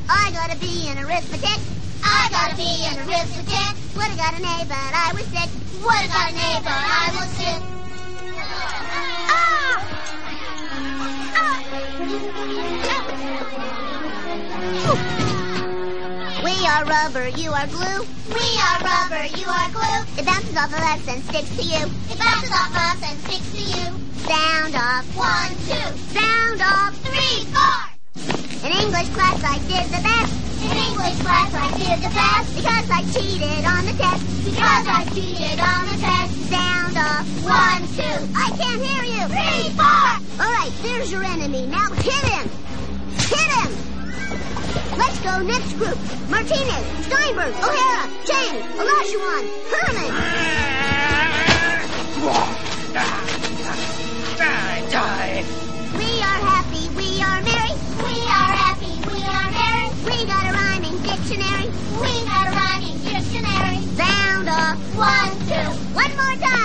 I got a B in arithmetic. I got a B in arithmetic. Would've got an A, but I was sick. Would've got an A, but I was sick. We are rubber, you are glue. We are rubber, you are glue. It bounces off of us and sticks to you. It bounces off of us and sticks to you. Sound off. 1, 2. Sound off. 3, 4. In English class I did the best. In English class I did the best. Because I cheated on the test. Because I cheated on the test. Sound off. 1, 2. I can't hear you. 3, 4. All right, there's your enemy. Now hit him. Hit him. Let's go next group. Martinez, Steinberg, O'Hara, Chang, Olajuwon, Herman. Die. We are happy, we are merry. We are happy, we are merry. We got a rhyming dictionary. We got a rhyming dictionary. Sound off. 1, 2. One more time.